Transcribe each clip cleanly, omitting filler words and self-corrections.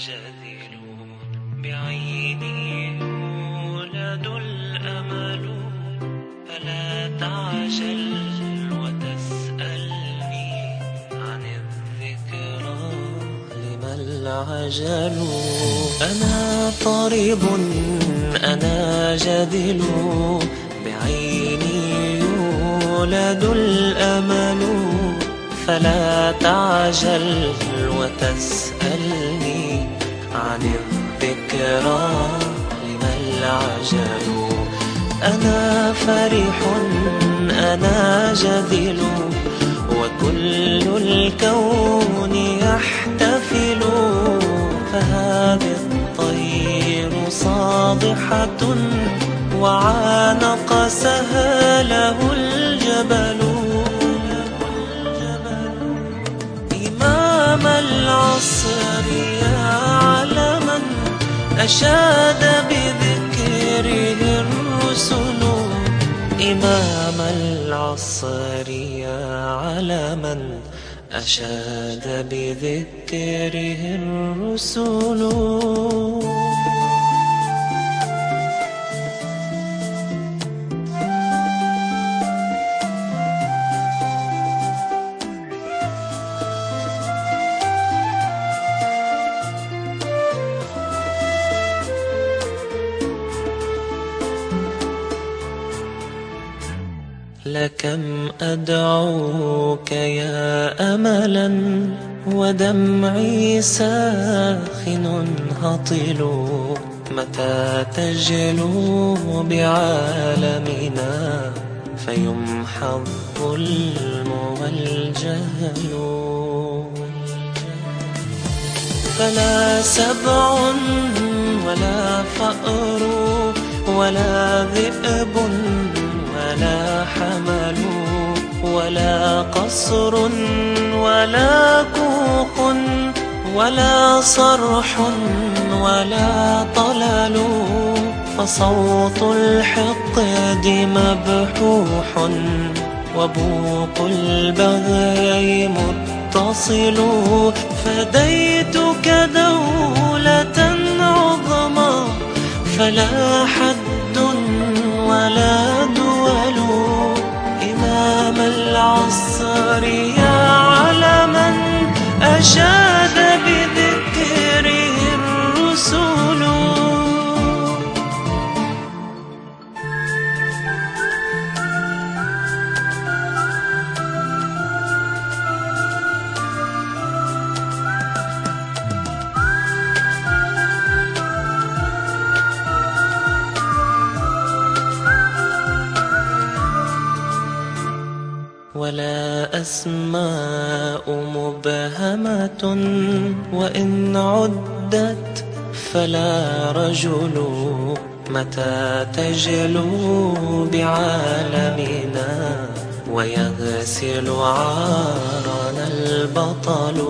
جذل بعيني يولد الأمل، فلا تعجل وتسألني عن الذكرى لما العجل. أنا طريب أنا جذل بعيني يولد الأمل، فلا تعجل وتسألني عن الذكرى لما العجل. أنا فرح أنا جذل وكل الكون يحتفل، فهذه الطير صابحة وعانق سهله الجبل. إمام العصر يا علما أشاد بذكره الرسل، إمام العصر يا علما أشاد بذكره الرسل. لكم أدعوك يا أملا ودمعي ساخن هطل، متى تجلو بعالمنا فيمحى الظلم والجهل. فلا سبع ولا فأر ولا ذئب ولا حمل ولا قصر ولا كوخ ولا صرح ولا طلل، فصوت الحقد مبحوح وبوق البغي متصل. فديتك دولة عظمى فلا حد ولا دول، إمام العصر يا علما أشاد بذكره الرسل. ولا أسماء مبهمة وإن عدت فلا رجل، متى تجلو بعالمنا ويغسل عارنا البطل.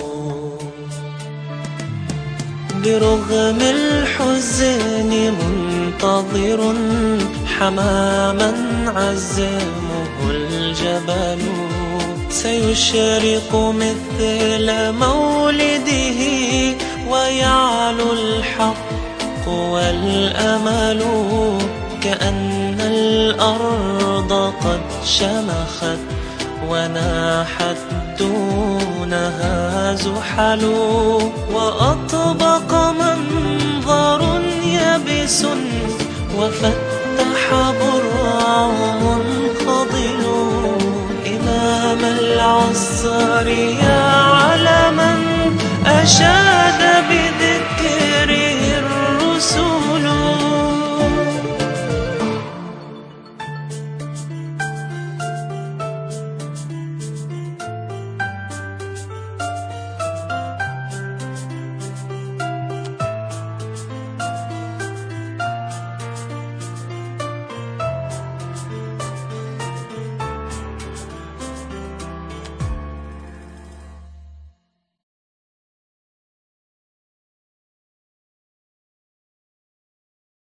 برغم الحزن منتظر حماما عزمه الجبل، سيشرق مثل مولده ويعلو الحق والأمل، كأن الأرض قد شمخت وناحت دونها زحل، وأطبق منظر يبس وفتح برع منفضل. إمام العصر يا علما أشاد